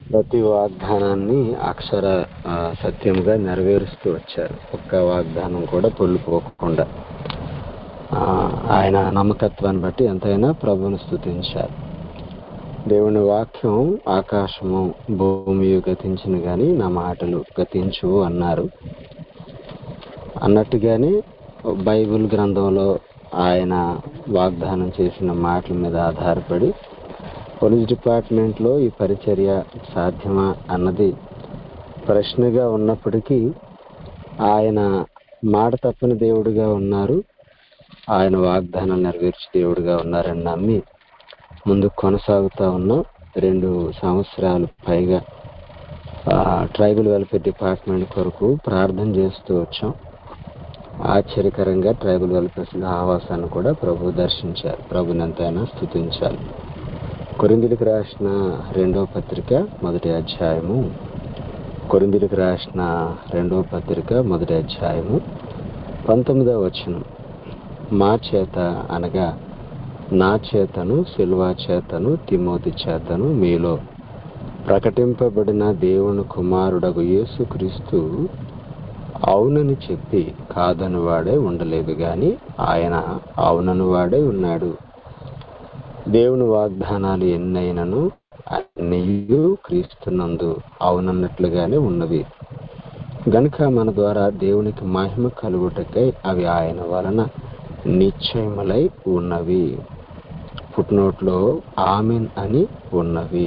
ప్రతి వాగ్దానాన్ని అక్షర సత్యముగా నెరవేరుస్తూ వచ్చారు. ఒక్క వాగ్దానం కూడా పొల్లిపోకుండా ఆయన నమ్మకత్వాన్ని బట్టి ఎంతైనా ప్రభువును స్తుతించారు. దేవుని వాక్యం ఆకాశము భూమి గతించిన గాని నా మాటలు గతించు అన్నారు. అన్నట్టుగానే బైబిల్ గ్రంథంలో ఆయన వాగ్దానం చేసిన మాటల మీద ఆధారపడి పోలీస్ డిపార్ట్మెంట్లో ఈ పరిచర్య సాధ్యమా అన్నది ప్రశ్నగా ఉన్నప్పటికీ ఆయన మాట తప్పని దేవుడిగా ఉన్నారు, ఆయన వాగ్దానం నెరవేర్చే దేవుడిగా ఉన్నారని నమ్మి ముందుకు కొనసాగుతూ ఉన్నాం. 2 సంవత్సరాలు పైగా ట్రైబల్ వెల్ఫేర్ డిపార్ట్మెంట్ కొరకు ప్రార్థన చేస్తూ వచ్చాం. ఆశ్చర్యకరంగా ట్రైబల్ వెల్ఫేర్ ఆవాసాన్ని కూడా ప్రభు దర్శించారు. ప్రభుని ఎంతైనా స్తుతించాలి. కొరింథీయులకు రాసిన 2వ పత్రిక మొదటి అధ్యాయము, కొరింథీయులకు రాసిన 2వ పత్రిక మొదటి అధ్యాయము 19వ వచనం. మా చేత అనగా నా చేతను, సిల్వా చేతను, తిమోతి చేతను మీలో ప్రకటింపబడిన దేవుని కుమారుడగు యేసుక్రీస్తు అవునని చెప్పి కాదని వాడే ఉండలేదు గాని ఆయన అవునని వాడే ఉన్నాడు. దేవుని వాగ్దానాలు ఎన్నైనను అన్నీయు క్రీస్తునందు అవునన్నట్లుగానే ఉన్నవి గనుక మన ద్వారా దేవునికి మహిమ కలుగుటకై అవి ఆయన వలన నిశ్చయములై ఉన్నవి. ఫుట్నోట్లో ఆమెన్ అని ఉన్నవి.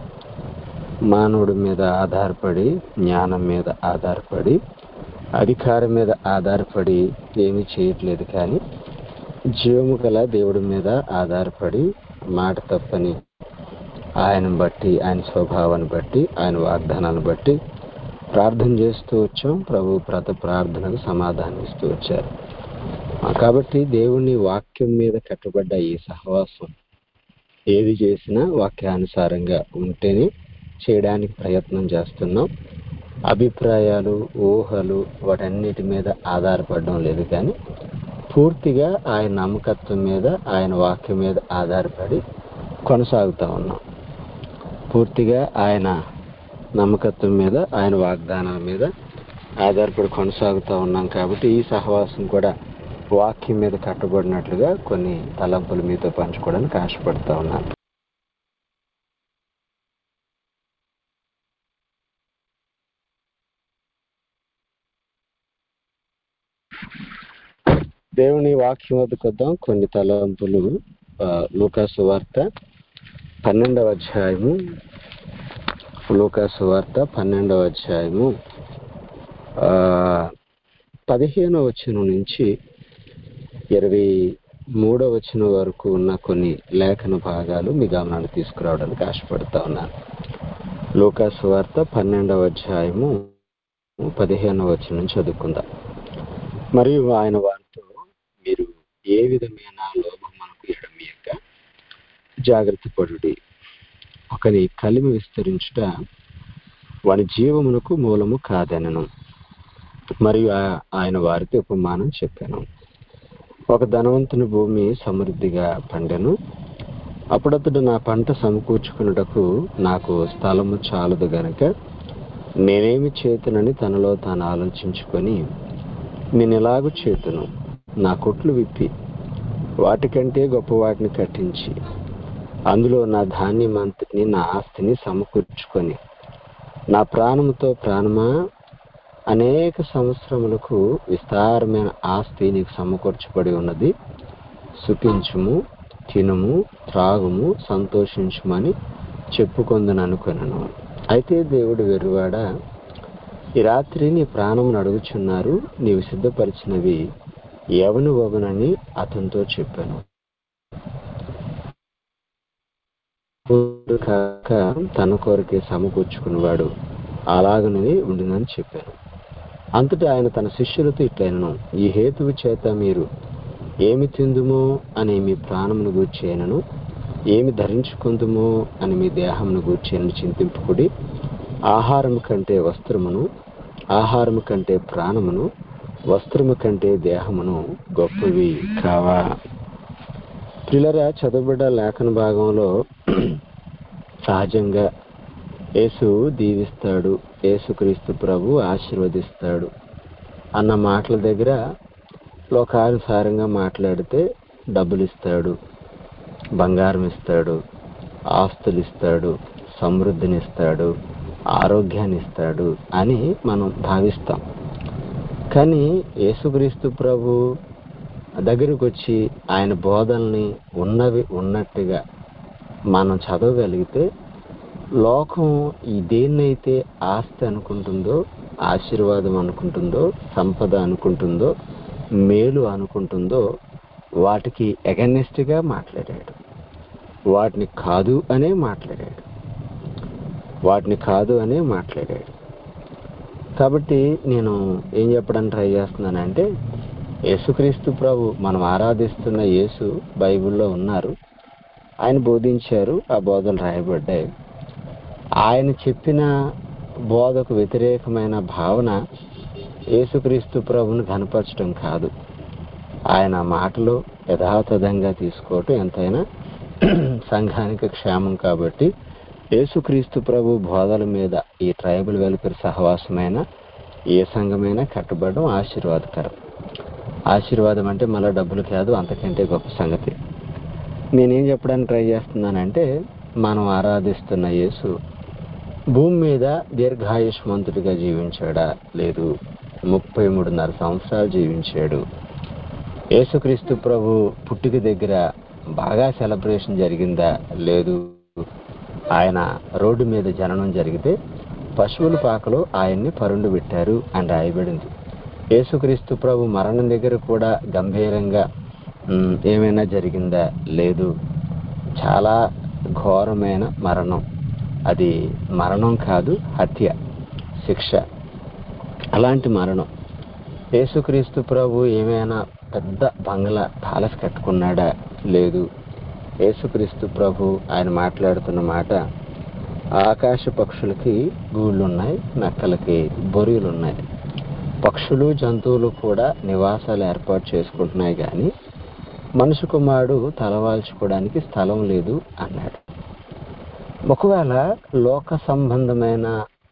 మానవుడి మీద ఆధారపడి, జ్ఞానం మీద ఆధారపడి, అధికారం మీద ఆధారపడి ఏమీ చేయట్లేదు. కానీ జీవము గల దేవుడి మీద ఆధారపడి మాట తప్పని ఆయనను బట్టి, ఆయన స్వభావాన్ని బట్టి, ఆయన వాగ్దానాన్ని బట్టి ప్రార్థన చేస్తూ వచ్చాం. ప్రభు ప్రతి ప్రార్థనకు సమాధానం ఇస్తూ వచ్చారు. కాబట్టి దేవుని వాక్యం మీద కట్టుబడ్డ ఈ సహవాసం ఏది చేసినా వాక్యానుసారంగా ఉంటేనే చేయడానికి ప్రయత్నం చేస్తున్నాం. అభిప్రాయాలు, ఊహలు వాటన్నిటి మీద ఆధారపడడం లేదు, కానీ పూర్తిగా ఆయన నమ్మకత్వం మీద, ఆయన వాక్యం మీద ఆధారపడి కొనసాగుతూ ఉన్నాం. పూర్తిగా ఆయన నమ్మకత్వం మీద, ఆయన వాగ్దానాల మీద ఆధారపడి కొనసాగుతూ ఉన్నాం. కాబట్టి ఈ సహవాసం కూడా వాక్యం మీద కట్టుబడినట్లుగా కొన్ని తలంపులు మీతో పంచుకోవడానికి ఆశపడుతూ ఉన్నాను. దేవుని వాక్యం వద్దకు వద్దాం. కొన్ని తలంపులు. లూకా సువార్త 12వ అధ్యాయము, లూకా సువార్త 12వ అధ్యాయము 15వ వచనం నుంచి 23వ వచనం వరకు ఉన్న కొన్ని లేఖన భాగాలు మీ గమనాన్ని తీసుకురావడానికి ఆశపడుతూ ఉన్నాను. లూకా సువార్త 12వ అధ్యాయము 15వ వచనం చదువుకుందాం. మరియు ఆయన వారితో, మీరు ఏ విధమైన లోభమునకు ఎడమీయక జాగ్రత్త పడుడి. ఒకని కలిమి విస్తరించుట వాని జీవమునకు మూలము కాదనెను. మరియు ఆయన వారితో ఉపమానం చెప్పాను. ఒక ధనవంతుని భూమి సమృద్ధిగా పండెను. అప్పుడతడు, నా పంట సమకూర్చుకున్నటకు నాకు స్థలము చాలదు గనక నేనేమి చేతునని తనలో తాను ఆలోచించుకొని, నేను ఎలాగూ చేతును, నా కొట్లు విప్పి వాటికంటే గొప్ప వాటిని కట్టించి అందులో నా ధాన్యం అంతటిని, నా ఆస్తిని సమకూర్చుకొని, నా ప్రాణముతో ప్రాణమా, అనేక సంవత్సరములకు విస్తారమైన ఆస్తి నీకు సమకూర్చబడి ఉన్నది, సుఖించుము, తినుము, త్రాగుము, సంతోషించుమని చెప్పుకొందును అనుకొనెను. అయితే దేవుడు వెర్రివాడా, ఈ రాత్రి నీ ప్రాణమును అడుగుచున్నారు, నీవు సిద్ధపరిచినవి ఎవని వగునని అతనితో చెప్పాను. కాక తన కొరకే సమకూర్చుకునేవాడు అలాగనే ఉండినని చెప్పాను. అంతటా ఆయన తన శిష్యులతో ఇట్లనెను, ఈ హేతువు చేత మీరు ఏమి తిందుమో అని మీ ప్రాణమును గూర్చేనను, ఏమి ధరించుకుందుమో అని మీ దేహమును గూర్చేనని చింతింపుకుడి. ఆహారము కంటే వస్త్రమును, ఆహారము కంటే ప్రాణమును, వస్త్రము కంటే దేహమును గొప్పవి కావా. ప్రియులారా, చదవబడ్డ లేఖన భాగంలో సహజంగా యేసు దీవిస్తాడు, యేసుక్రీస్తు ప్రభు ఆశీర్వదిస్తాడు అన్న మాటల దగ్గర లోకానుసారంగా మాట్లాడితే డబ్బులు ఇస్తాడు, బంగారం ఇస్తాడు, ఆస్తులు ఇస్తాడు, సమృద్ధిని ఇస్తాడు, ఆరోగ్యాన్ని ఇస్తాడు అని మనం భావిస్తాం. కానీ యేసుక్రీస్తు ప్రభు దగ్గరకు వచ్చి ఆయన బోధనల్ని ఉన్నవి ఉన్నట్టుగా మనం చదవగలిగితే లోకం ఈ దేన్నైతే ఆస్తి అనుకుంటుందో, ఆశీర్వాదం అనుకుంటుందో, సంపద అనుకుంటుందో, మేలు అనుకుంటుందో వాటికి ఎగనెస్ట్గా మాట్లాడాడు. వాటిని కాదు అనే మాట్లాడాడు. కాబట్టి నేను ఏం చెప్పడానికి ట్రై చేస్తున్నానంటే, యేసుక్రీస్తు ప్రభు మనం ఆరాధిస్తున్న యేసు బైబిల్లో ఉన్నారు, ఆయన బోధించారు, ఆ బోధలు రాయబడ్డాయి. ఆయన చెప్పిన బోధకు వ్యతిరేకమైన భావన యేసుక్రీస్తు ప్రభుని ఘనపరచడం కాదు, ఆయన మాటలు యథాతథంగా తీసుకోవటం ఎంతైనా సంఘానికి క్షేమం. కాబట్టి యేసుక్రీస్తు ప్రభు బోధల మీద ఈ ట్రైబల్ వెల్ఫేర్ సహవాసమైన ఏ సంఘమైనా కట్టబడడం ఆశీర్వాదకరం. ఆశీర్వాదం అంటే మళ్ళీ డబ్బులు కాదు, అంతకంటే గొప్ప సంగతి. నేనేం చెప్పడానికి ట్రై చేస్తున్నానంటే, మనం ఆరాధిస్తున్న యేసు భూమి మీద దీర్ఘాయుష్మంతుడిగా జీవించాడా? లేదు, 33.5 సంవత్సరాలు జీవించాడు. యేసుక్రీస్తు ప్రభు పుట్టుక దగ్గర బాగా సెలబ్రేషన్ జరిగిందా? లేదు. ఆయన రోడ్డు మీద జననం జరిగితే పశువుల పాకలో ఆయన్ని పరుండు పెట్టారు అని రాయబడింది. యేసుక్రీస్తు ప్రభు మరణం దగ్గర కూడా గంభీరంగా ఏమైనా జరిగిందా? లేదు. చాలా ఘోరమైన మరణం. అది మరణం కాదు, హత్య, శిక్ష. అలాంటి మరణం. యేసుక్రీస్తు ప్రభు ఏమైనా పెద్ద బంగ్లా ప్యాలెస్ కట్టుకున్నాడా? లేదు. యేసుక్రీస్తు ప్రభు ఆయన మాట్లాడుతున్న మాట, ఆకాశ పక్షులకి గూళ్ళున్నాయి, నక్కలకి బొరియలున్నాయి. పక్షులు జంతువులు కూడా నివాసాలు ఏర్పాటు చేసుకుంటున్నాయి, కానీ మనుషు కుమారుడు తలవాల్చుకోవడానికి స్థలం లేదు అన్నాడు. ఒకవేళ లోక సంబంధమైన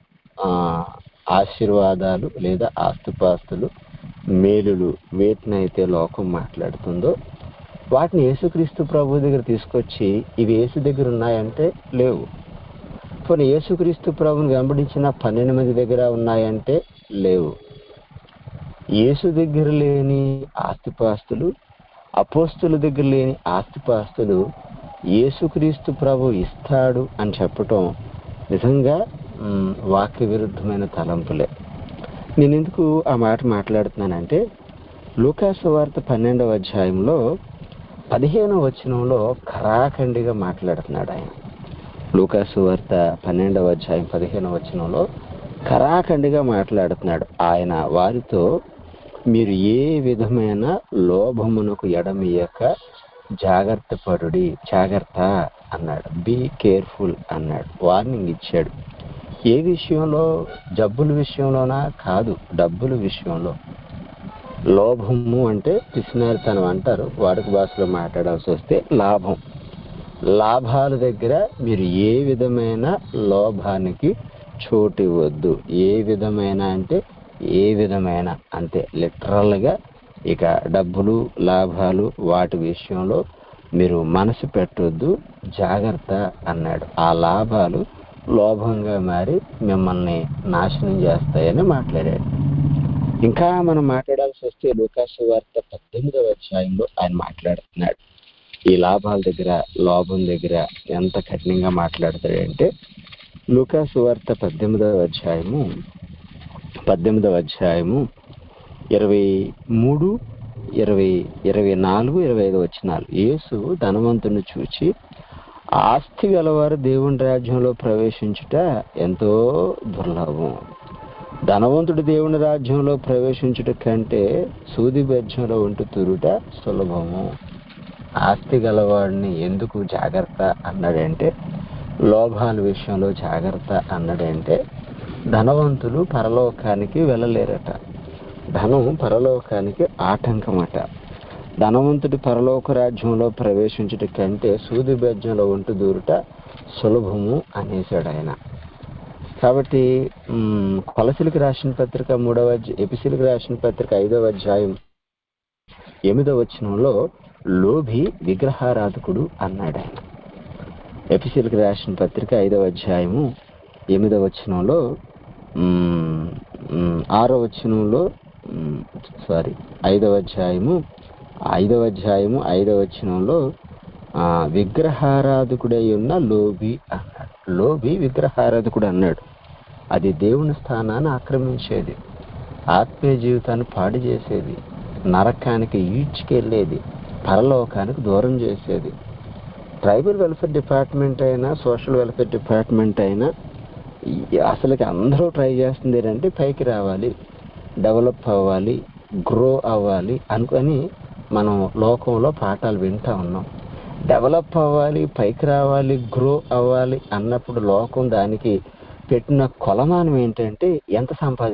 ఆశీర్వాదాలు లేదా ఆస్తిపాస్తులు, మేలులు వేటినైతే లోకం మాట్లాడుతుందో వాటిని యేసుక్రీస్తు ప్రభు దగ్గర తీసుకొచ్చి ఇవి యేసు దగ్గర ఉన్నాయంటే లేవు. పోనీ యేసుక్రీస్తు ప్రభుని వెంబడించిన 12 మంది దగ్గర ఉన్నాయంటే లేవు. యేసు దగ్గర లేని ఆస్తిపాస్తులు, అపోస్తుల దగ్గర లేని ఆస్తిపాస్తులు యేసుక్రీస్తు ప్రభు ఇస్తాడు అని చెప్పటం నిజంగా వాక్య విరుద్ధమైన తలంపులే. నేను ఎందుకు ఆ మాట మాట్లాడుతున్నానంటే, లూకాసు వార్త 12వ అధ్యాయంలో 15వ వచనంలో ఖరాఖండిగా మాట్లాడుతున్నాడు ఆయన. లూకాసు వార్త 12వ అధ్యాయం 15వ వచనంలో ఖరాఖండిగా మాట్లాడుతున్నాడు ఆయన వారితో, మీరు ఏ విధమైన లోభమునకు ఎడమియక జాగ్రత్త పడుడి, జాగ్రత్త అన్నాడు. బీ కేర్ఫుల్ అన్నాడు, వార్నింగ్ ఇచ్చాడు. ఏ విషయంలో? జబ్బుల విషయంలోనా? కాదు, డబ్బుల విషయంలో. లోభము అంటే పిసినారితనం అంటారు, వాడుక భాషలో మాట్లాడాల్సి వస్తే లాభం. లాభాల దగ్గర మీరు ఏ విధమైన లోభానికి చోటు ఇవ్వద్దు. ఏ విధమైన అంటే ఏ విధమైన అంతే, లిటరల్గా. ఇక డబ్బులు, లాభాలు, వాటి విషయంలో మీరు మనసు పెట్టొద్దు, జాగ్రత్త అన్నాడు. ఆ లాభాలు లోభంగా మారి మిమ్మల్ని నాశనం చేస్తాయని మాట్లాడాడు. ఇంకా మనం మాట్లాడాల్సి వస్తే లూకాసు వార్త 18వ అధ్యాయంలో ఆయన మాట్లాడుతున్నాడు. ఈ లాభాల దగ్గర, లోభం దగ్గర ఎంత కఠినంగా మాట్లాడతాడంటే, లూకాసు వార్త 18వ అధ్యాయము 23, 24, 25 వచనాలు. యేసు ధనవంతుని చూచి, ఆస్తి గలవారు దేవుని రాజ్యంలో ప్రవేశించుట ఎంతో దుర్లభం. ధనవంతుడు దేవుని రాజ్యంలో ప్రవేశించుట కంటే సూది బెజ్జంలో ఉంటూ తూరుట సులభము. ఆస్తి గలవాడిని ఎందుకు జాగ్రత్త అన్నాడంటే, లోభాల విషయంలో జాగ్రత్త అన్నాడంటే, ధనవంతులు పరలోకానికి వెళ్ళలేరట. ధనం పరలోకానికి ఆటంకమట. ధనవంతుడి పరలోక రాజ్యంలో ప్రవేశించుట కంటే సూది బెజ్జంలో ఉంటూ దూరుట సులభము అనేసాడు ఆయన. కాబట్టి కొలసీలకు రాసిన పత్రిక ఎపిసీలకు రాసిన పత్రిక 5వ అధ్యాయం 8వ వచనంలో లోభి విగ్రహారాధకుడు అన్నాడు ఆయన. ఎపిసీలకు రాసిన పత్రిక 5వ అధ్యాయము 8వ వచనంలో 6వ వచనంలో 5వ అధ్యాయము 5వ వచనంలో విగ్రహారాధకుడై ఉన్న లోభి అన్నాడు. లోభి విగ్రహారాధకుడు అన్నాడు. అది దేవుని స్థానాన్ని ఆక్రమించేది, ఆత్మీయ జీవితాన్ని పాడు చేసేది, నరకానికి ఈడ్చుకెళ్ళేది, పరలోకానికి దూరం చేసేది. ట్రైబల్ వెల్ఫేర్ డిపార్ట్మెంట్ అయినా, సోషల్ వెల్ఫేర్ డిపార్ట్మెంట్ అయినా అసలుకి అందరూ ట్రై చేస్తుంది ఏంటంటే పైకి రావాలి, డెవలప్ అవ్వాలి, గ్రో అవ్వాలి అనుకొని మనం లోకంలో పాఠాలు వింటూ ఉన్నాం. డెవలప్ అవ్వాలి, పైకి రావాలి, గ్రో అవ్వాలి అన్నప్పుడు లోకం దానికి పెట్టిన కొలమానం ఏంటంటే ఎంత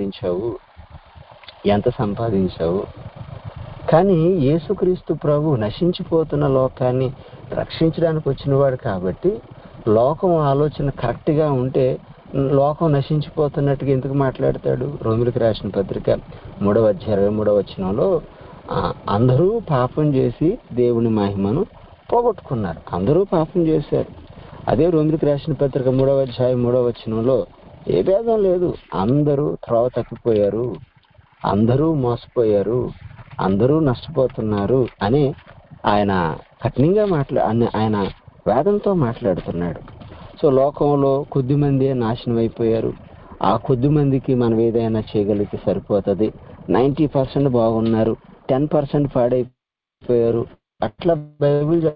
సంపాదించావు. కానీ యేసుక్రీస్తు ప్రభు నశించిపోతున్న లోకాన్ని రక్షించడానికి వచ్చినవాడు కాబట్టి లోకం ఆలోచన కరెక్ట్గా ఉంటే లోకం నశించిపోతున్నట్టుగా ఎందుకు మాట్లాడతాడు? రోమిలకు రాసిన పత్రిక 3వ అధ్యాయం 23వ వచనంలో అందరూ పాపం చేసి దేవుని మహిమను పోగొట్టుకున్నారు. అందరూ పాపం చేశారు. అదే రోమిలకు రాసిన పత్రిక 3వ అధ్యాయం 3వ వచనంలో ఏ భేదం లేదు, అందరూ త్రోవ తప్పిపోయారు, అందరూ మోసపోయారు, అందరూ నష్టపోతున్నారు అని ఆయన కఠినంగా ఆయన వేదంతో మాట్లాడుతున్నాడు. సో లోకంలో కొద్ది మంది నాశనం అయిపోయారు. ఆ కొద్ది మందికి మనం ఏదైనా చేయగలిగితే సరిపోతుంది. 90% బాగున్నారు, 10% పాడైపోయారు. అట్లా బైబిల్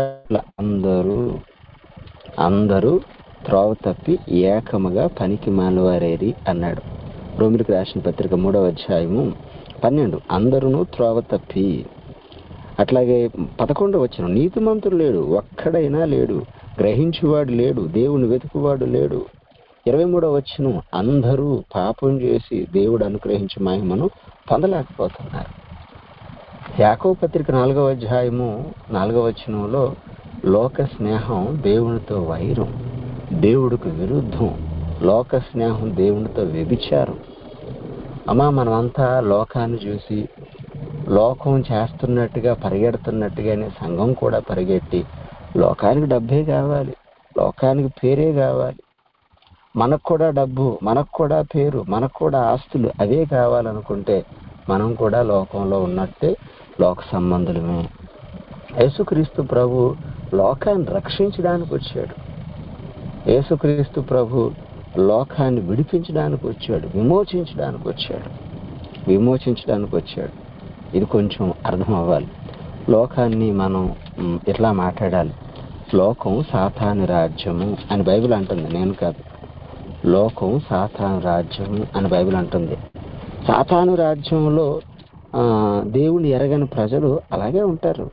అందరూ త్రోవ తప్పి ఏకముగా పనికి మానవారేరి అన్నాడు. రోమిలకు రాసిన పత్రిక 3వ అధ్యాయము 12 అందరూ త్రోవ తప్పి. అట్లాగే 11వ వచనం నీతిమంతుడు లేడు, ఒక్కడైనా లేడు, గ్రహించువాడు లేడు, దేవుని వెతుకువాడు లేడు. 23వ వచనం అందరూ పాపం చేసి దేవుడు అనుగ్రహించే మహిమను పొందలేకపోతున్నారు. యాకోబు పత్రిక 4వ అధ్యాయము 4వ వచనంలో లోక స్నేహం దేవునితో వైరం, దేవుడికి విరుద్ధం. లోక స్నేహం దేవునితో వ్యభిచారం. మనమంతా లోకాన్ని చూసి లోకం చేస్తున్నట్టుగా పరిగెడుతున్నట్టుగానే సంఘం కూడా పరిగెట్టి లోకానికి డబ్బే కావాలి, లోకానికి పేరే కావాలి, మనకు కూడా డబ్బు, మనకు కూడా పేరు, మనకు కూడా ఆస్తులు అవే కావాలనుకుంటే మనం కూడా లోకంలో ఉన్నట్టే లోక సంబంధులమే. యేసుక్రీస్తు ప్రభు లోకాన్ని రక్షించడానికి వచ్చాడు. యేసుక్రీస్తు ప్రభు లోకాన్ని విడిపించడానికి వచ్చాడు, విమోచించడానికి వచ్చాడు. ఇది కొంచెం అర్థం అవ్వాలి. లోకాన్ని మనం ఇట్లా మాట్లాడాలి. లోకం సాతాను రాజ్యము అని బైబిల్ అంటుంది, నేను కాదు. లోకం సాతాను రాజ్యము అని బైబిల్ అంటుంది. సాతాను రాజ్యంలో దేవుని ఎరగని ప్రజలు అలాగే ఉంటారు.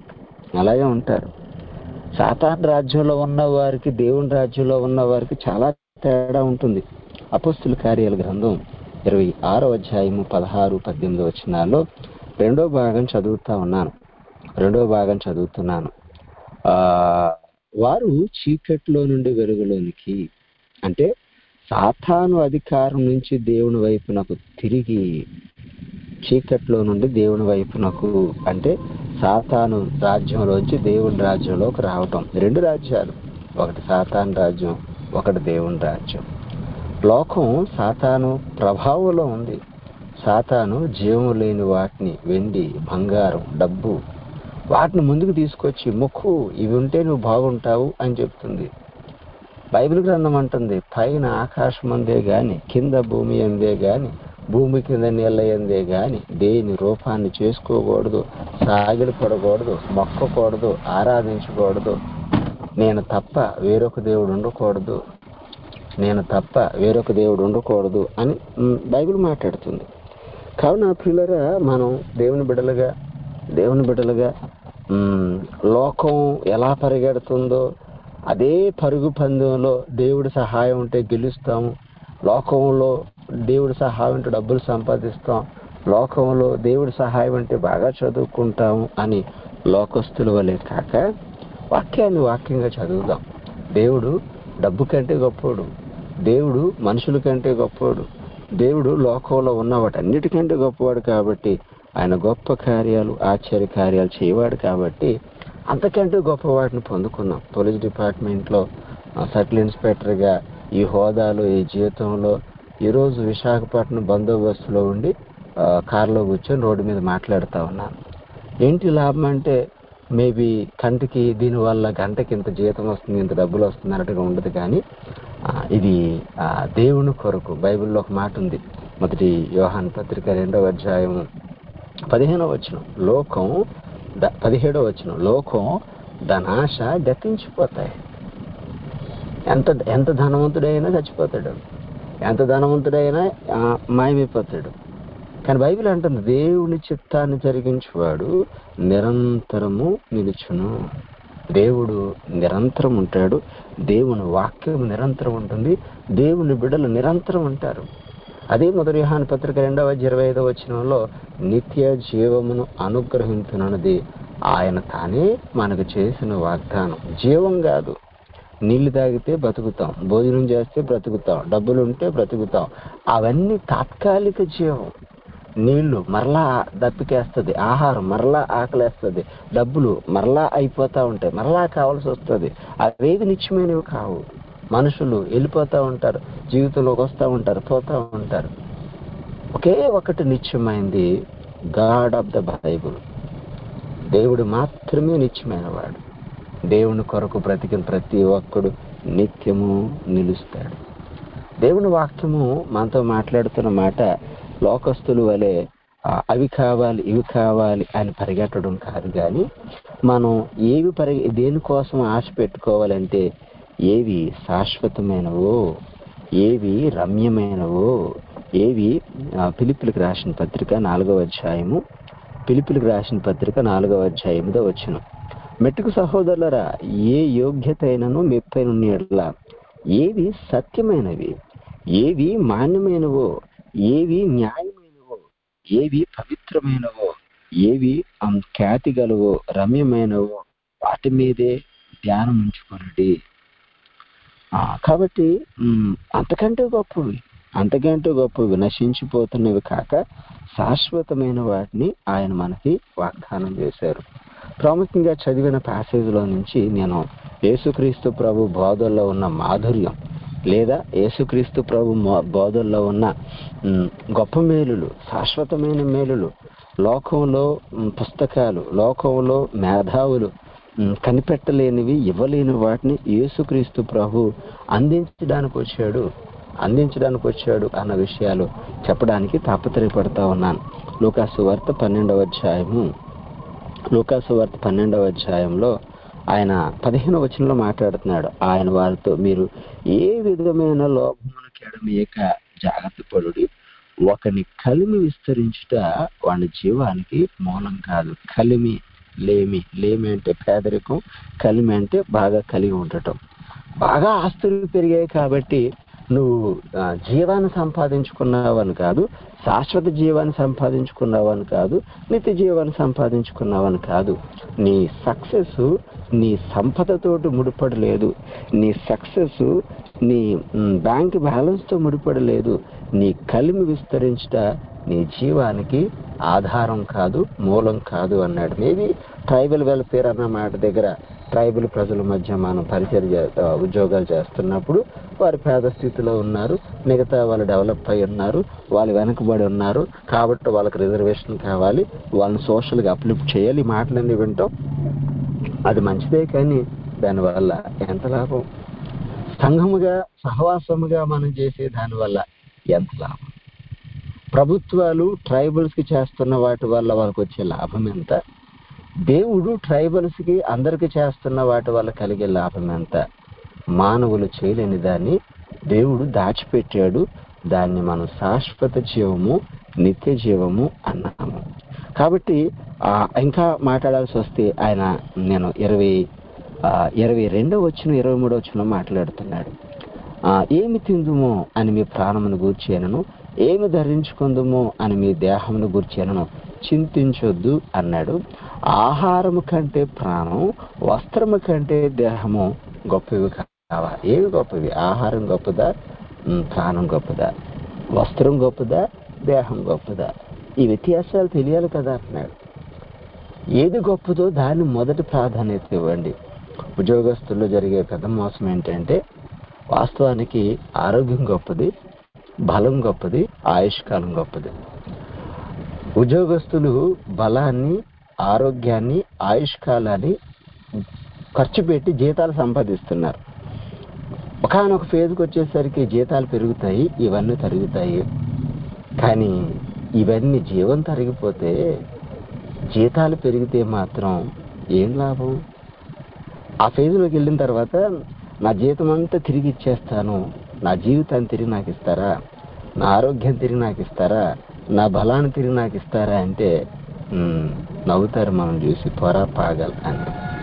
సాతాను రాజ్యంలో ఉన్న వారికి దేవుని రాజ్యంలో ఉన్న వారికి చాలా తేడా ఉంటుంది. అపోస్తుల కార్యాల గ్రంథం 26వ అధ్యాయము 16-18 వచనాల్లో రెండో భాగం చదువుతున్నాను. వారు చీకట్లో నుండి వెలుగులోనికి, అంటే సాతాను అధికారం నుంచి దేవుని వైపునకు తిరిగి, చీకట్లో నుండి దేవుని వైపునకు అంటే సాతాను రాజ్యంలోంచి దేవుని రాజ్యంలోకి రావటం. 2 రాజ్యాలు, ఒకటి సాతాను రాజ్యం, ఒకటి దేవుని రాజ్యం. లోకం సాతాను ప్రభావంలో ఉంది. సాతాను జీవం లేని వాటిని, వెండి, బంగారం, డబ్బు, వాటిని ముందుకు తీసుకొచ్చి మొక్కు, ఇవి ఉంటే నువ్వు బాగుంటావు అని చెప్తుంది. బైబిల్ గ్రంథం అంటుంది, పైన ఆకాశం అందే గాని, కింద భూమి అందే గాని, భూమి కింద నీళ్ళ అందే గాని దేని రూపాన్ని చేసుకోకూడదు, సాగిడి పడకూడదు, మొక్కకూడదు, ఆరాధించకూడదు, నేను తప్ప వేరొక దేవుడు ఉండకూడదు అని బైబిల్ మాట్లాడుతుంది. కావున ప్రియులారా, మనం దేవుని బిడ్డలుగా లోకం ఎలా పరిగెడుతుందో అదే పరుగు పందెంలో దేవుడి సహాయం ఉంటే గెలుస్తాము, లోకంలో దేవుడి సహాయం ఉంటే డబ్బులు సంపాదిస్తాం, లోకంలో దేవుడి సహాయం అంటే బాగా చదువుకుంటాము అని లోకస్తుల వలె కాక వాక్యంగా చదువుదాం. దేవుడు డబ్బు కంటే గొప్పోడు, దేవుడు మనుషుల కంటే గొప్పవాడు. దేవుడు లోకంలో ఉన్న వాటన్నిటికంటే గొప్పవాడు కాబట్టి, ఆయన గొప్ప కార్యాలు, ఆశ్చర్య కార్యాలు చేయవాడు కాబట్టి అంతకంటే గొప్ప వాటిని పొందుకున్నాం. పోలీస్ డిపార్ట్మెంట్లో సర్కిల్ ఇన్స్పెక్టర్గా ఈ హోదాలో, ఈ జీవితంలో ఈరోజు విశాఖపట్నం బందోబస్తులో ఉండి కారులో కూర్చొని రోడ్డు మీద మాట్లాడుతూ ఉన్నాను. ఏంటి లాభం అంటే, మేబీ కంటికి దీనివల్ల గంటకి ఇంత జీతం వస్తుంది, ఇంత డబ్బులు వస్తుంది అన్నట్టుగా ఉండదు. కానీ ఇది దేవుని కొరకు. బైబిల్లో ఒక మాట ఉంది, మొదటి యోహాను పత్రిక 2వ అధ్యాయము 15వ వచనం, 17వ వచనం, లోకం దాని ఆశ గతించిపోతాయి. ఎంత ధనవంతుడైనా చచ్చిపోతాడు, ఎంత ధనవంతుడైనా మాయమైపోతాడు. కానీ బైబిల్ అంటుంది, దేవుని చిత్తాన్ని జరిగించేవాడు నిరంతరము నిలుచును. దేవుడు నిరంతరం ఉంటాడు, దేవుని వాక్యం నిరంతరం ఉంటుంది, దేవుని బిడ్డలు నిరంతరం ఉంటారు. అదే మొదటి యోహాను పత్రిక 2వ 25వ వచనంలో, నిత్య జీవమును అనుగ్రహించునన్నది ఆయన తానే మనకు చేసిన వాగ్దానం. జీవం కాదు, నీళ్లు తాగితే బ్రతుకుతాం, భోజనం చేస్తే బ్రతుకుతాం, డబ్బులు ఉంటే బ్రతుకుతాం, అవన్నీ తాత్కాలిక జీవం. నీళ్లు మరలా దప్పికేస్తుంది, ఆహారం మరలా ఆకలేస్తుంది, డబ్బులు మరలా అయిపోతూ ఉంటాయి, మరలా కావాల్సి వస్తుంది. అవేవి నిత్యమైనవి కావు. మనుషులు వెళ్ళిపోతూ ఉంటారు, జీవితంలోకి వస్తూ ఉంటారు, పోతూ ఉంటారు. ఒకే ఒకటి నిత్యమైంది, గాడ్ ఆఫ్ ద బైబుల్. దేవుడు మాత్రమే నిత్యమైన వాడు. దేవుని కొరకు బ్రతికిన ప్రతి ఒక్కడు నిత్యము నిలుస్తాడు. దేవుని వాక్యము మనతో మాట్లాడుతున్న మాట లోకస్తుల వలె అవి కావాలి ఇవి కావాలి అని పరిగెట్టడం కాదు. కానీ మనం దేనికోసం ఆశ పెట్టుకోవాలంటే, ఏవి శాశ్వతమైనవో, ఏవి రమ్యమైనవో, ఏవి ఫిలిప్పీయులకు రాసిన పత్రిక 4వ అధ్యాయము, ఫిలిప్పీయులకు రాసిన పత్రిక 4వ అధ్యాయములో వచనం, మెట్టుకు సహోదరులరా, ఏ యోగ్యత అయినను మెప్పై ఉన్న ఏవి సత్యమైనవి, ఏవి మాన్యమైనవో, ఏవి న్యాయమైనవో, ఏవి పవిత్రమైనవో, ఏవి ఖ్యాతి గలవో, రమ్యమైనవో, వాటి మీదే ధ్యానం ఉంచుకోనండి. కాబట్టి అంతకంటే గొప్పవి నశించిపోతున్నవి కాక శాశ్వతమైన వాటిని ఆయన మనకి వాగ్దానం చేశారు. ప్రాముఖ్యంగా చదివిన ప్యాసేజ్లో నుంచి నేను యేసుక్రీస్తు ప్రభు బోధల్లో ఉన్న మాధుర్యం, లేదా యేసుక్రీస్తు ప్రభు బోధల్లో ఉన్న గొప్ప మేలులు, శాశ్వతమైన మేలులు, లోకంలో పుస్తకాలు, లోకంలో మేధావులు కనిపెట్టలేనివి, ఇవ్వలేని వాటిని యేసుక్రీస్తు ప్రభు అందించడానికి వచ్చాడు అన్న విషయాలు చెప్పడానికి తాపత్రయపడతా ఉన్నాను. లూకాసు వార్త 12వ అధ్యాయంలో ఆయన 15వ వచనంలో మాట్లాడుతున్నాడు. ఆయన వారితో, మీరు ఏ విధమైన లోభమును కెడమీయక జాగ్రత్త పడుడి, ఒకని కలిమి విస్తరించుట వాడి జీవానికి మూలం కాదు. లేమి అంటే పేదరికం, కలిమి అంటే బాగా కలిగి ఉండటం. బాగా ఆస్తులు పెరిగాయి కాబట్టి నువ్వు జీవాన్ని సంపాదించుకున్నావని కాదు, శాశ్వత జీవాన్ని సంపాదించుకున్నావని కాదు, నిత్య జీవాన్ని సంపాదించుకున్నావని కాదు. నీ సక్సెస్ నీ సంపదతోటి ముడిపడలేదు, నీ సక్సెస్ నీ బ్యాంక్ బ్యాలెన్స్తో ముడిపడలేదు. నీ కలిమి విస్తరించుట నీ జీవానికి ఆధారం కాదు, మూలం కాదు అన్నాడు. మేబీ ట్రైబల్ వెల్ఫేర్ అన్న మాట దగ్గర ట్రైబల్ ప్రజల మధ్య మనం ఉద్యోగాలు చేస్తున్నప్పుడు వారు పేద స్థితిలో ఉన్నారు, మిగతా వాళ్ళు డెవలప్ అయి ఉన్నారు, వాళ్ళు వెనకబడి ఉన్నారు, కాబట్టి వాళ్ళకి రిజర్వేషన్ కావాలి, వాళ్ళని సోషల్గా అప్లిఫ్ట్ చేయాలి. ఈ మాటలన్నీ వింటాం, అది మంచిదే. కానీ దానివల్ల ఎంత లాభం? సంఘముగా సహవాసముగా మనం చేసే దానివల్ల ఎంత లాభం? ప్రభుత్వాలు ట్రైబల్స్కి చేస్తున్న వాటి వల్ల వాళ్ళకి వచ్చే లాభం ఎంత? దేవుడు ట్రైబల్స్కి అందరికి చేస్తున్న వాటి వల్ల కలిగే లాభం ఎంత? మానవులు చేయలేని దాన్ని దేవుడు దాచిపెట్టాడు. దాన్ని మనం శాశ్వత జీవము, నిత్య జీవము అన్నాము. కాబట్టి ఇంకా మాట్లాడాల్సి వస్తే నేను 22వ వచనం 23వ వచనం మాట్లాడుతున్నాడు. ఏమి తిందుమో అని మీ ప్రాణమును గూర్చేనను, ఏమి ధరించుకుందుమో అని మీ దేహమును గూర్చేనను చింతించొద్దు అన్నాడు. ఆహారము కంటే ప్రాణం, వస్త్రము కంటే దేహము గొప్పవి కావా? ఏవి గొప్పవి? ఆహారం గొప్పదా? ప్రాణం గొప్పదా, వస్త్రం గొప్పదా, దేహం గొప్పదా? ఈ వ్యత్యాసాలు తెలియాలి కదా అంటున్నాడు. ఏది గొప్పదో దాన్ని మొదటి ప్రాధాన్యత ఇవ్వండి. ఉద్యోగస్తుల్లో జరిగే పెద్ద మోసం ఏంటంటే, వాస్తవానికి ఆరోగ్యం గొప్పది, బలం గొప్పది, ఆయుష్కాలం గొప్పది. ఉద్యోగస్తులు బలాన్ని, ఆరోగ్యాన్ని, ఆయుష్కాలాన్ని ఖర్చు పెట్టి జీతాలు సంపాదిస్తున్నారు. ఒకానొక ఫేజ్కి వచ్చేసరికి జీతాలు పెరుగుతాయి, ఇవన్నీ తరుగుతాయి. కానీ ఇవన్నీ జీవం తరిగిపోతే జీతాలు పెరిగితే మాత్రం ఏం లాభం? ఆ ఫేజ్లోకి వెళ్ళిన తర్వాత నా జీతం అంతా తిరిగి ఇచ్చేస్తాను, నా జీవితాన్ని తిరిగి నాకు ఇస్తారా, నా ఆరోగ్యం తిరిగి నాకు ఇస్తారా, నా బలాన్ని తిరిగి నాకు ఇస్తారా అంటే నవ్వుతారు మనం చూసి, పొరా పాగల్ అని.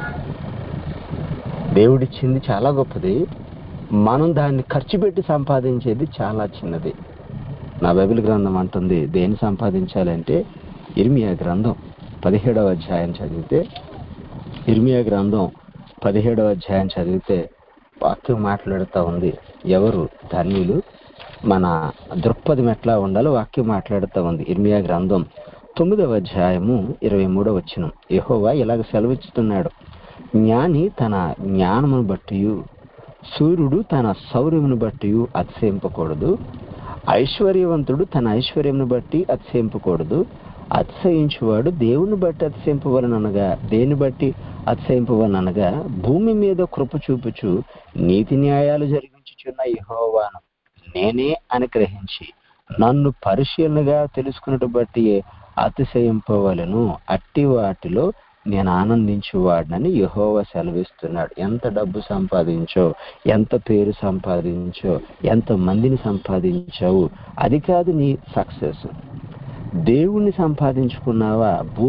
దేవుడిచ్చింది చాలా గొప్పది, మనం దాన్ని ఖర్చు పెట్టి సంపాదించేది చాలా చిన్నది. నా బైబిల్ గ్రంథం అంటుంది దేన్ని సంపాదించాలంటే, ఇర్మియా గ్రంథం 17వ అధ్యాయం చదివితే, ఇర్మియా గ్రంథం 17వ అధ్యాయం చదివితే వాక్యం మాట్లాడుతూ ఉంది. ఎవరు ధన్యులు, మన దృక్పథం ఎట్లా ఉండాలో వాక్యం మాట్లాడుతూ ఉంది. ఇర్మియా గ్రంథం 9వ అధ్యాయము 23వ వచనం. యెహోవా ఇలాగ సెలవిస్తున్నాడు, జ్ఞాని తన జ్ఞానమును బట్టి, సూర్యుడు తన శౌర్యమును బట్టి అతిశయింపకూడదు, ఐశ్వర్యవంతుడు తన ఐశ్వర్యమును బట్టి అతిశయింపకూడదు. అతిశయించువాడు దేవుని బట్టి అతిశయింపవలనగా, దేని బట్టి అతిశయింపవలనగా, భూమి మీద కృప చూపుచు నీతి న్యాయాలు జరిగించుచున్న యెహోవాను నేనే అని గ్రహించి నన్ను పరిశీలనగా తెలుసుకున్నట్టు బట్టి అతిశయింపవలను. అట్టి వాటిలో నేను ఆనందించువాడినని యెహోవా సెలవిస్తున్నాడు. ఎంత డబ్బు సంపాదించో, ఎంత పేరు సంపాదించో, ఎంత మందిని సంపాదించావు, అది కాదు నీ సక్సెస్. దేవుణ్ణి సంపాదించుకున్నావా,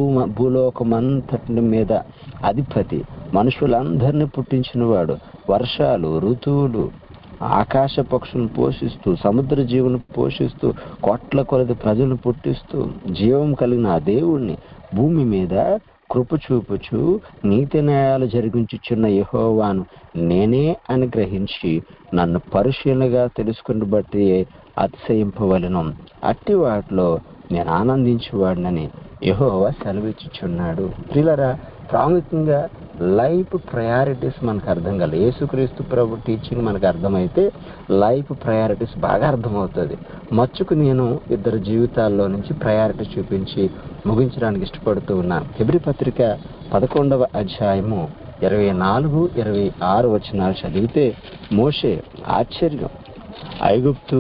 భూలోకమంతటి మీద అధిపతి, మనుషులందరినీ పుట్టించినవాడు, వర్షాలు, ఋతువులు, ఆకాశ పక్షులను పోషిస్తూ, సముద్ర జీవులను పోషిస్తూ, కోట్ల కొలది ప్రజలను పుట్టిస్తూ, జీవం కలిగిన ఆ దేవుణ్ణి, భూమి మీద కృప చూపుచు నీతి న్యాయాలు జరిగించుచున్న యెహోవాను నేనే అని గ్రహించి నన్ను పరిశీలనగా తెలుసుకుని బట్టి అతిశయింపవలను. అట్టి వాటిలో నేను ఆనందించేవాడినని యెహోవా సెలవిచ్చుచున్నాడు. ప్రియులారా, ప్రాముఖ్యంగా లైఫ్ ప్రయారిటీస్ మనకు అర్థం కాలేదు. యేసుక్రీస్తు ప్రభు టీచింగ్ మనకు అర్థమైతే లైఫ్ ప్రయారిటీస్ బాగా అర్థమవుతుంది. మచ్చుకు నేను ఇద్దరు జీవితాల్లో నుంచి ప్రయారిటీ చూపించి ముగించడానికి ఇష్టపడుతూ ఉన్నాను. హెబ్రీ పత్రిక 11వ అధ్యాయము 24, 26 వచనాలు చదివితే, మోషే ఆశ్చర్యం. ఐగుప్తు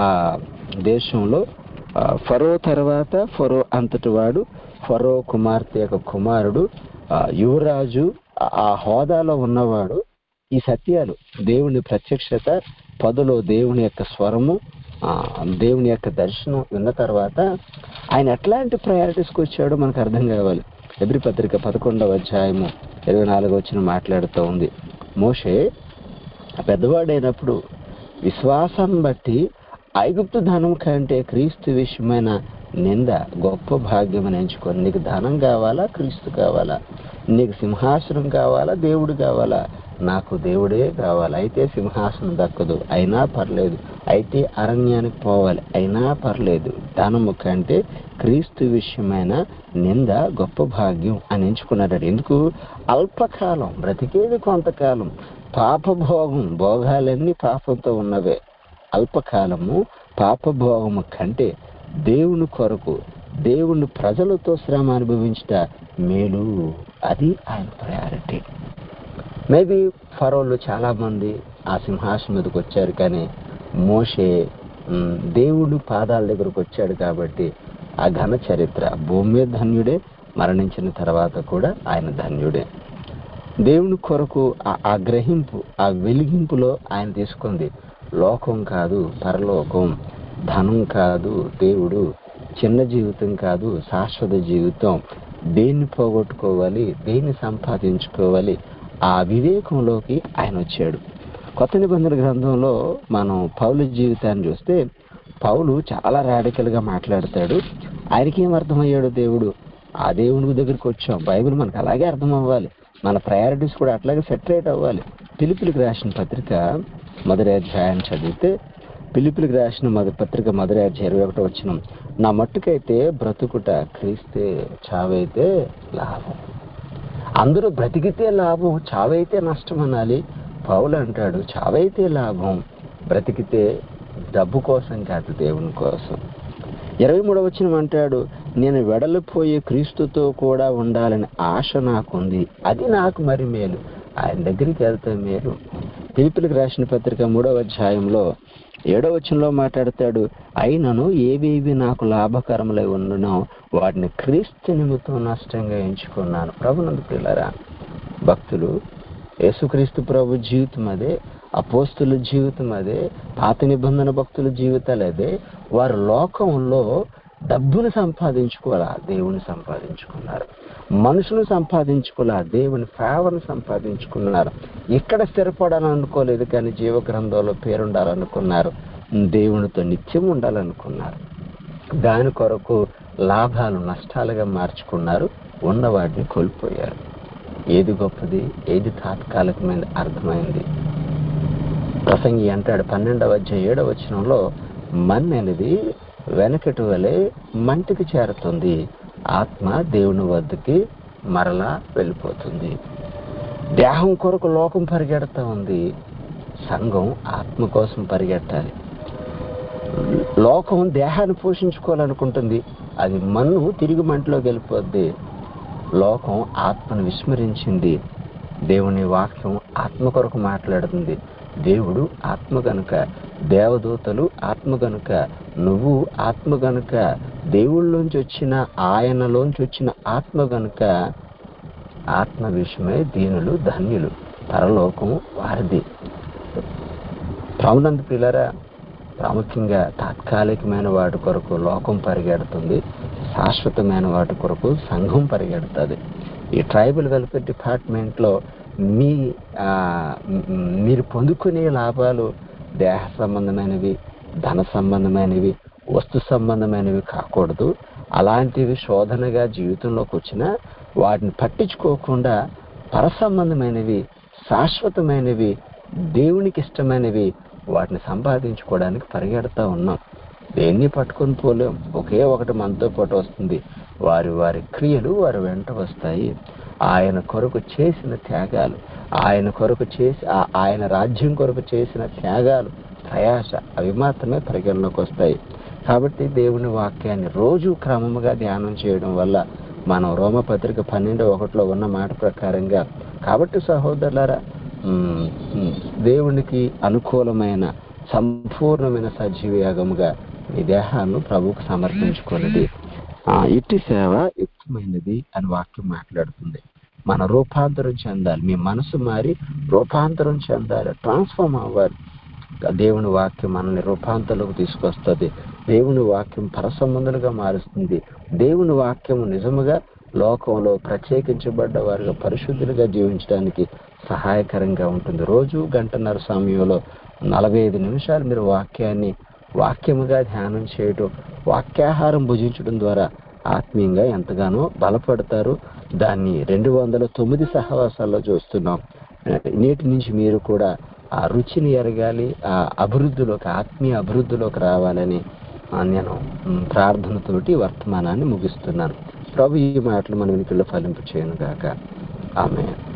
దేశంలో ఫరో తర్వాత ఫరో అంతటి వాడు, ఫరో కుమార్తె యొక్క కుమారుడు, యువరాజు, ఆ హోదాలో ఉన్నవాడు. ఈ సత్యాలు, దేవుని ప్రత్యక్షత, పదులో దేవుని యొక్క స్వరము, దేవుని యొక్క దర్శనం విన్న తర్వాత ఆయన ఎట్లాంటి ప్రయారిటీస్కి వచ్చాడో మనకు అర్థం కావాలి. హెబ్రీ పత్రిక 11వ అధ్యాయము 24వ వచనం మాట్లాడుతూ ఉంది. మోషే పెద్దవాడైనప్పుడు విశ్వాసం బట్టి ఐగుప్తు ధనం కంటే క్రీస్తు విషయమైన నింద గొప్ప భాగ్యం అని ఎంచుకొని, నీకు ధనం కావాలా, క్రీస్తు కావాలా? నీకు సింహాసనం కావాలా, దేవుడు కావాలా? నాకు దేవుడే కావాలి. అయితే సింహాసనం దక్కదు, అయినా పర్లేదు. అయితే అరణ్యానికి పోవాలి, అయినా పర్లేదు. ధనము కంటే క్రీస్తు విషయమైన నింద గొప్ప భాగ్యం అని ఎంచుకున్నాడు. ఎందుకు? అల్పకాలం, బ్రతికేది కొంతకాలం. పాపభోగం, భోగాలన్నీ పాపంతో ఉన్నవే. అల్పకాలము పాపభోగము కంటే దేవుని కొరకు, దేవుని ప్రజలతో శ్రమ అనుభవించుట మేలు. అది ఆయన ప్రయారిటీ. మేబీ ఫరోలు చాలా మంది ఆ సింహాసనం మీదకి వచ్చారు, కానీ మోషే దేవుడు పాదాల దగ్గరకు వచ్చాడు కాబట్టి ఆ ఘన చరిత్ర. భూమి మీద ధన్యుడే, మరణించిన తర్వాత కూడా ఆయన ధన్యుడే. దేవుని కొరకు ఆ గ్రహింపు, ఆ వెలిగింపులో ఆయన తీసుకుంది లోకం కాదు పరలోకం, ధనం కాదు దేవుడు, చిన్న జీవితం కాదు శాశ్వత జీవితం. దేన్ని పోగొట్టుకోవాలి, దేన్ని సంపాదించుకోవాలి, ఆ వివేకంలోకి ఆయన వచ్చాడు. కొత్త నిబంధన గ్రంథంలో మనం పౌలు జీవితాన్ని చూస్తే, పౌలు చాలా రాడికల్గా మాట్లాడతాడు. ఆయనకి ఏం అర్థమయ్యాడు దేవుడు? ఆ దేవుని దగ్గరికి వచ్చాం. బైబిల్ మనకు అలాగే అర్థం అవ్వాలి, మన ప్రయారిటీస్ కూడా అట్లాగే సెటరేట్ అవ్వాలి. పిలుపులకు రాసిన పత్రిక 1వ అధ్యాయం చదివితే, ఫిలిప్పీయులకు రాసిన పత్రిక మొదటి అధ్యాయం 21 నా మట్టుకైతే బ్రతుకుట క్రీస్తే, చావైతే లాభం. అందరూ బ్రతికితే లాభం, చావైతే నష్టం అనాలి. పౌలు అంటాడు చావైతే లాభం, బ్రతికితే డబ్బు కోసం కాదు, దేవుని కోసం. 23 అంటాడు నేను వెడలిపోయి క్రీస్తుతో కూడా ఉండాలని ఆశ నాకుంది, అది నాకు మరి మేలు, ఆయన దగ్గరికి వెళ్తే మేలు. ఫిలిప్పీయులకు రాసిన పత్రిక 3వ అధ్యాయంలో 7వ మాట్లాడతాడు అయినను ఏవేవి నాకు లాభకరములై ఉండునో వాటిని క్రీస్తు నిమిత్తం నష్టంగా ఎంచుకున్నాను. ప్రభునందు ప్రియులారా, భక్తులు యేసుక్రీస్తు ప్రభు జీవితం అదే, అపోస్తుల జీవితం అదే, పాత నిబంధన భక్తుల జీవితాలు అదే. వారు లోకంలో డబ్బును సంపాదించుకోవాలా, దేవుని సంపాదించుకున్నారు. మనుషులు సంపాదించుకోవాలా, దేవుని ఫేవర్ని సంపాదించుకున్నారు. ఇక్కడ స్థిరపడాలనుకోలేదు, కానీ జీవ గ్రంథంలో పేరుండాలనుకున్నారు, దేవునితో నిత్యం ఉండాలనుకున్నారు. దాని కొరకు లాభాలు నష్టాలుగా మార్చుకున్నారు, ఉన్న వాటిని కోల్పోయారు. ఏది గొప్పది, ఏది తాత్కాలికమైనది అర్థమైంది. ప్రసంగి అంటాడు 12వ అధ్యాయం 7వ మన్ను అనేది వెనకటి వలె మంటికి చేరుతుంది, ఆత్మ దేవుని వద్దకి మరలా వెళ్ళిపోతుంది. దేహం కొరకు లోకం పరిగెడతా ఉంది, సంఘం ఆత్మ కోసం పరిగెట్టాలి. లోకం దేహాన్ని పోషించుకోవాలనుకుంటుంది, అది మన్ను తిరిగి మంటలోకి వెళ్ళిపోద్ది. లోకం ఆత్మను విస్మరించింది, దేవుని వాక్యం ఆత్మ కొరకు మాట్లాడుతుంది. దేవుడు ఆత్మ గనుక, దేవదూతలు ఆత్మ గనుక, నువ్వు ఆత్మ గనుక, దేవుళ్ళలోంచి వచ్చిన ఆయనలోంచి వచ్చిన ఆత్మ గనుక, ఆత్మ విషయమై దీనులు ధన్యులు, పరలోకం వారిది. ప్రభునందు ప్రియులారా, ప్రాముఖ్యంగా తాత్కాలికమైన వాటి కొరకు లోకం పరిగెడుతుంది, శాశ్వతమైన వాటి కొరకు సంఘం పరిగెడుతుంది. ఈ ట్రైబల్ వెల్ఫేర్ డిపార్ట్మెంట్లో మీరు పొందుకునే లాభాలు దేహ సంబంధమైనవి, ధన సంబంధమైనవి, వస్తు సంబంధమైనవి కాకూడదు. అలాంటివి శోధనగా జీవితంలోకి వచ్చినా వాటిని పట్టించుకోకుండా పర సంబంధమైనవి, శాశ్వతమైనవి, దేవునికి ఇష్టమైనవి వాటిని సంపాదించుకోవడానికి పరిగెడతా ఉన్నాం. దేన్ని పట్టుకొని పోలేం. ఒకే ఒకటి మనతో పాటు వస్తుంది, వారి వారి క్రియలు వారి వెంట వస్తాయి. ఆయన కొరకు చేసిన త్యాగాలు, ఆయన కొరకు చేసి ఆయన రాజ్యం కొరకు చేసిన త్యాగాలు, ప్రయాస, అవి మాత్రమే పరిగణలోకి వస్తాయి. కాబట్టి దేవుని వాక్యాన్ని రోజు క్రమముగా ధ్యానం చేయడం వల్ల మనం రోమపత్రిక 12:1 ఉన్న మాట ప్రకారంగా, కాబట్టి సహోదరులారా, దేవునికి అనుకూలమైన సంపూర్ణమైన సజీవ యాగముగా మీ దేహాన్ని ప్రభువుకు సమర్పించుకున్నది, ఇట్టి సేవ యుక్తమైనది అని వాక్యం మాట్లాడుతుంది. మన రూపాంతరం చెందాలి, మీ మనసు మారి రూపాంతరం చెందాలి, ట్రాన్స్ఫార్మ్ అవ్వాలి. దేవుని వాక్యం మనల్ని రూపాంతరంలోకి తీసుకొస్తుంది. దేవుని వాక్యం పరసంబంధులుగా మారుస్తుంది. దేవుని వాక్యం నిజముగా లోకంలో ప్రత్యేకించబడ్డ వారిగా పరిశుద్ధులుగా జీవించడానికి సహాయకరంగా ఉంటుంది. రోజు 1:30 సమయంలో 45 నిమిషాలు మీరు వాక్యముగా ధ్యానం చేయడం, వాక్యాహారం భుజించడం ద్వారా ఆత్మీయంగా ఎంతగానో బలపడతారు. దాన్ని 209 సహవాసాల్లో చూస్తున్నాం. నేటి నుంచి మీరు కూడా ఆ రుచిని ఎరగాలి, ఆ అభివృద్ధిలోకి, ఆత్మీయ అభివృద్ధిలోకి రావాలని నేను ప్రార్థనతోటి వర్తమానాన్ని ముగిస్తున్నాను. ప్రభు ఈ మాటలు మన వెనుకల్లో ఫలింపు చేయను గాక. ఆమేన్.